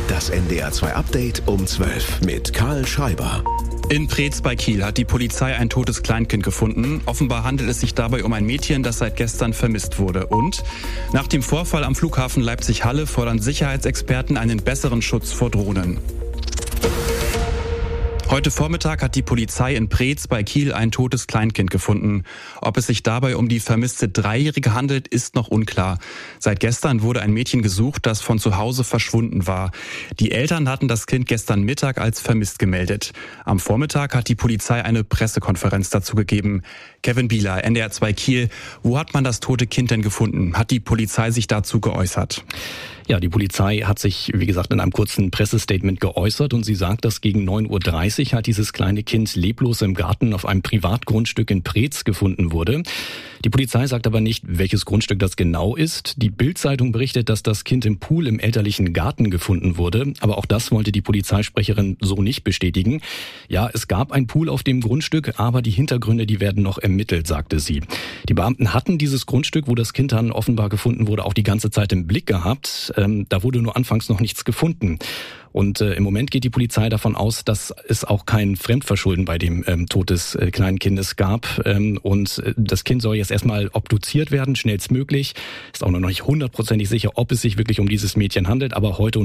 Das NDR 2 Update um 12 mit Karl Schreiber. In Preetz bei Kiel hat die Polizei ein totes Kleinkind gefunden. Offenbar handelt es sich dabei um ein Mädchen, das seit gestern vermisst wurde. Und nach dem Vorfall am Flughafen Leipzig-Halle fordern Sicherheitsexperten einen besseren Schutz vor Drohnen. Heute Vormittag hat die Polizei in Preetz bei Kiel ein totes Kleinkind gefunden. Ob es sich dabei um die vermisste 3-Jährige handelt, ist noch unklar. Seit gestern wurde ein Mädchen gesucht, das von zu Hause verschwunden war. Die Eltern hatten das Kind gestern Mittag als vermisst gemeldet. Am Vormittag hat die Polizei eine Pressekonferenz dazu gegeben. Kevin Bieler, NDR 2 Kiel. Wo hat man das tote Kind denn gefunden? Hat die Polizei sich dazu geäußert? Ja, die Polizei hat sich, wie gesagt, in einem kurzen Pressestatement geäußert und sie sagt, dass gegen 9.30 Uhr halt dieses kleine Kind leblos im Garten auf einem Privatgrundstück in Preetz gefunden wurde. Die Polizei sagt aber nicht, welches Grundstück das genau ist. Die Bild-Zeitung berichtet, dass das Kind im Pool im elterlichen Garten gefunden wurde, aber auch das wollte die Polizeisprecherin so nicht bestätigen. Ja, es gab ein Pool auf dem Grundstück, aber die Hintergründe, die werden noch ermittelt, sagte sie. Die Beamten hatten dieses Grundstück, wo das Kind dann offenbar gefunden wurde, auch die ganze Zeit im Blick gehabt. Da wurde nur anfangs noch nichts gefunden. Und im Moment geht die Polizei davon aus, dass es auch kein Fremdverschulden bei dem Tod des kleinen Kindes gab. Und das Kind soll jetzt erstmal obduziert werden, schnellstmöglich. Ist auch noch nicht 100%ig sicher, ob es sich wirklich um dieses Mädchen handelt. Aber heute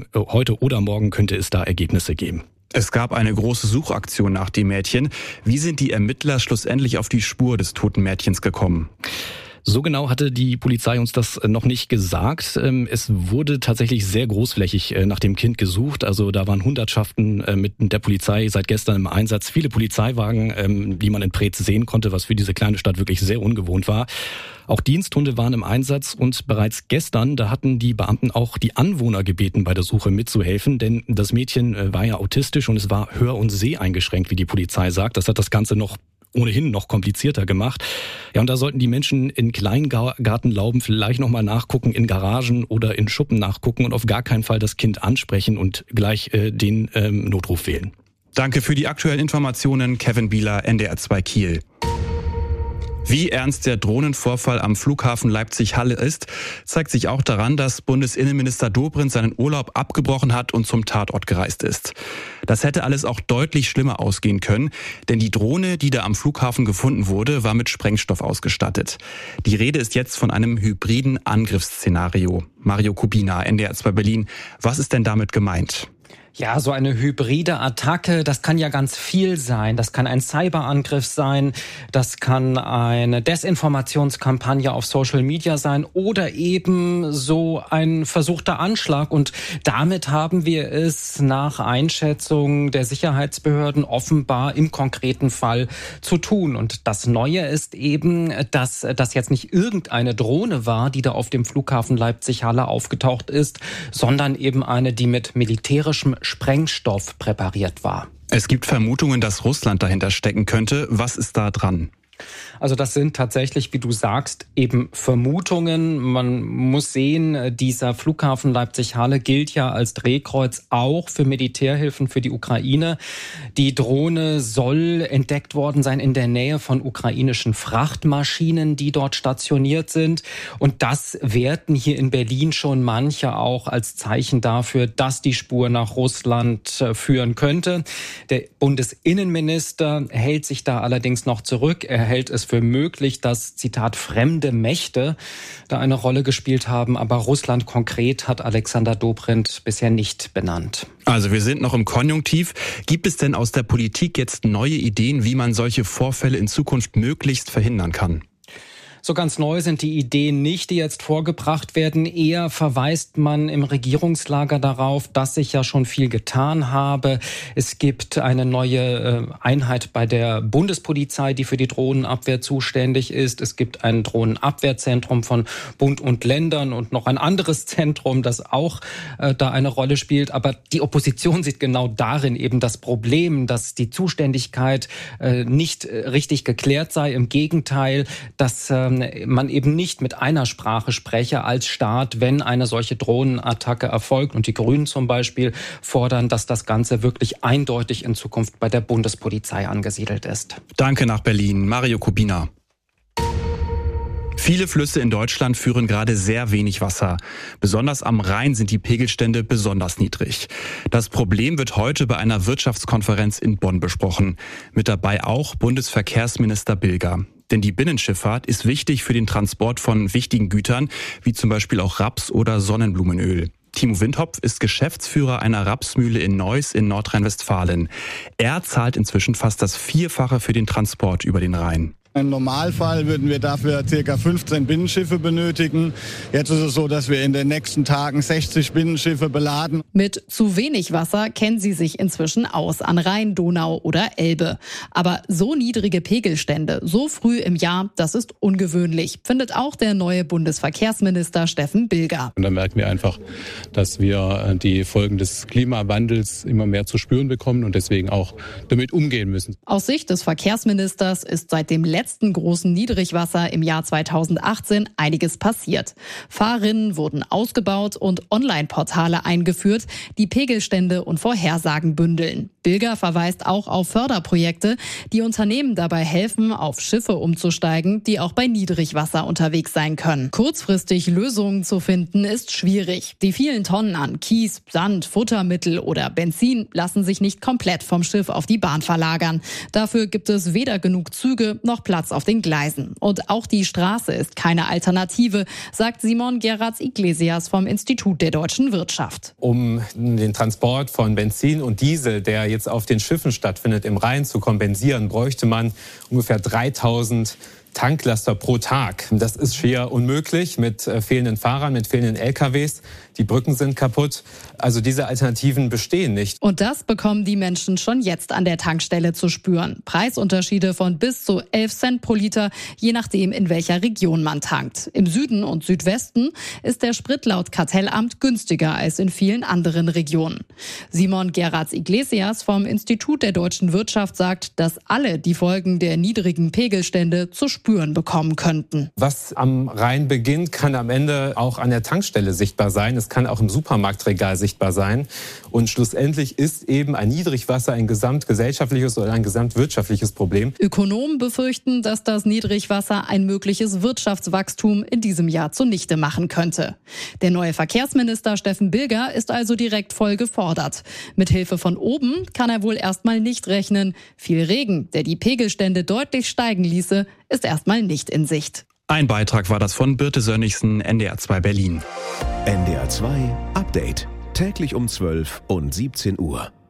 oder morgen könnte es da Ergebnisse geben. Es gab eine große Suchaktion nach dem Mädchen. Wie sind die Ermittler schlussendlich auf die Spur des toten Mädchens gekommen? So genau hatte die Polizei uns das noch nicht gesagt. Es wurde tatsächlich sehr großflächig nach dem Kind gesucht. Also da waren Hundertschaften mit der Polizei seit gestern im Einsatz. Viele Polizeiwagen, die man in Preetz sehen konnte, was für diese kleine Stadt wirklich sehr ungewohnt war. Auch Diensthunde waren im Einsatz und bereits gestern, da hatten die Beamten auch die Anwohner gebeten, bei der Suche mitzuhelfen, denn das Mädchen war ja autistisch und es war hör- und seheingeschränkt, wie die Polizei sagt. Das hat das Ganze ohnehin noch komplizierter gemacht. Ja, und da sollten die Menschen in Kleingartenlauben vielleicht nochmal nachgucken, in Garagen oder in Schuppen nachgucken und auf gar keinen Fall das Kind ansprechen und gleich den Notruf wählen. Danke für die aktuellen Informationen, Kevin Bieler, NDR 2 Kiel. Wie ernst der Drohnenvorfall am Flughafen Leipzig-Halle ist, zeigt sich auch daran, dass Bundesinnenminister Dobrindt seinen Urlaub abgebrochen hat und zum Tatort gereist ist. Das hätte alles auch deutlich schlimmer ausgehen können, denn die Drohne, die da am Flughafen gefunden wurde, war mit Sprengstoff ausgestattet. Die Rede ist jetzt von einem hybriden Angriffsszenario. Mario Kubina, NDR 2 Berlin. Was ist denn damit gemeint? Ja, so eine hybride Attacke, das kann ja ganz viel sein. Das kann ein Cyberangriff sein, das kann eine Desinformationskampagne auf Social Media sein oder eben so ein versuchter Anschlag. Und damit haben wir es nach Einschätzung der Sicherheitsbehörden offenbar im konkreten Fall zu tun. Und das Neue ist eben, dass das jetzt nicht irgendeine Drohne war, die da auf dem Flughafen Leipzig-Halle aufgetaucht ist, sondern eben eine, die mit militärischem Sprengstoff präpariert war. Es gibt Vermutungen, dass Russland dahinter stecken könnte. Was ist da dran? Also das sind tatsächlich, wie du sagst, eben Vermutungen. Man muss sehen, dieser Flughafen Leipzig-Halle gilt ja als Drehkreuz auch für Militärhilfen für die Ukraine. Die Drohne soll entdeckt worden sein in der Nähe von ukrainischen Frachtmaschinen, die dort stationiert sind. Und das werten hier in Berlin schon manche auch als Zeichen dafür, dass die Spur nach Russland führen könnte. Der Bundesinnenminister hält sich da allerdings noch zurück. Er hält es für möglich, dass, Zitat, fremde Mächte da eine Rolle gespielt haben. Aber Russland konkret hat Alexander Dobrindt bisher nicht benannt. Also wir sind noch im Konjunktiv. Gibt es denn aus der Politik jetzt neue Ideen, wie man solche Vorfälle in Zukunft möglichst verhindern kann? So ganz neu sind die Ideen nicht, die jetzt vorgebracht werden. Eher verweist man im Regierungslager darauf, dass sich ja schon viel getan habe. Es gibt eine neue Einheit bei der Bundespolizei, die für die Drohnenabwehr zuständig ist. Es gibt ein Drohnenabwehrzentrum von Bund und Ländern und noch ein anderes Zentrum, das auch da eine Rolle spielt. Aber die Opposition sieht genau darin eben das Problem, dass die Zuständigkeit nicht richtig geklärt sei. Im Gegenteil, dass man eben nicht mit einer Sprache spreche als Staat, wenn eine solche Drohnenattacke erfolgt. Und die Grünen zum Beispiel fordern, dass das Ganze wirklich eindeutig in Zukunft bei der Bundespolizei angesiedelt ist. Danke nach Berlin. Mario Kubina. Viele Flüsse in Deutschland führen gerade sehr wenig Wasser. Besonders am Rhein sind die Pegelstände besonders niedrig. Das Problem wird heute bei einer Wirtschaftskonferenz in Bonn besprochen. Mit dabei auch Bundesverkehrsminister Bilger. Denn die Binnenschifffahrt ist wichtig für den Transport von wichtigen Gütern, wie zum Beispiel auch Raps oder Sonnenblumenöl. Timo Windhopf ist Geschäftsführer einer Rapsmühle in Neuss in Nordrhein-Westfalen. Er zahlt inzwischen fast das Vierfache für den Transport über den Rhein. Im Normalfall würden wir dafür ca. 15 Binnenschiffe benötigen. Jetzt ist es so, dass wir in den nächsten Tagen 60 Binnenschiffe beladen. Mit zu wenig Wasser kennen sie sich inzwischen aus an Rhein, Donau oder Elbe. Aber so niedrige Pegelstände so früh im Jahr, das ist ungewöhnlich, findet auch der neue Bundesverkehrsminister Steffen Bilger. Und da merken wir einfach, dass wir die Folgen des Klimawandels immer mehr zu spüren bekommen und deswegen auch damit umgehen müssen. Aus Sicht des Verkehrsministers ist seit dem letzten großen Niedrigwasser im Jahr 2018 einiges passiert. Fahrrinnen wurden ausgebaut und Online-Portale eingeführt, die Pegelstände und Vorhersagen bündeln. Bilger verweist auch auf Förderprojekte, die Unternehmen dabei helfen, auf Schiffe umzusteigen, die auch bei Niedrigwasser unterwegs sein können. Kurzfristig Lösungen zu finden, ist schwierig. Die vielen Tonnen an Kies, Sand, Futtermittel oder Benzin lassen sich nicht komplett vom Schiff auf die Bahn verlagern. Dafür gibt es weder genug Züge noch Platz auf den Gleisen. Und auch die Straße ist keine Alternative, sagt Simon Gerrats-Iglesias vom Institut der deutschen Wirtschaft. Um den Transport von Benzin und Diesel, der jetzt auf den Schiffen stattfindet, im Rhein zu kompensieren, bräuchte man ungefähr 3000 Tanklaster pro Tag. Das ist schier unmöglich mit fehlenden Fahrern, mit fehlenden LKWs. Die Brücken sind kaputt. Also diese Alternativen bestehen nicht. Und das bekommen die Menschen schon jetzt an der Tankstelle zu spüren. Preisunterschiede von bis zu 11 Cent pro Liter, je nachdem, in welcher Region man tankt. Im Süden und Südwesten ist der Sprit laut Kartellamt günstiger als in vielen anderen Regionen. Simon Gerrats-Iglesias vom Institut der deutschen Wirtschaft sagt, dass alle die Folgen der niedrigen Pegelstände zu spüren bekommen könnten. Was am Rhein beginnt, kann am Ende auch an der Tankstelle sichtbar sein. Es kann auch im Supermarktregal sichtbar sein. Und schlussendlich ist eben ein Niedrigwasser ein gesamtgesellschaftliches oder ein gesamtwirtschaftliches Problem. Ökonomen befürchten, dass das Niedrigwasser ein mögliches Wirtschaftswachstum in diesem Jahr zunichte machen könnte. Der neue Verkehrsminister Steffen Bilger ist also direkt voll gefordert. Mit Hilfe von oben kann er wohl erstmal nicht rechnen. Viel Regen, der die Pegelstände deutlich steigen ließe, ist erstmal nicht in Sicht. Ein Beitrag war das von Birte Sönnigsen, NDR 2 Berlin. NDR 2 Update. Täglich um 12 und 17 Uhr.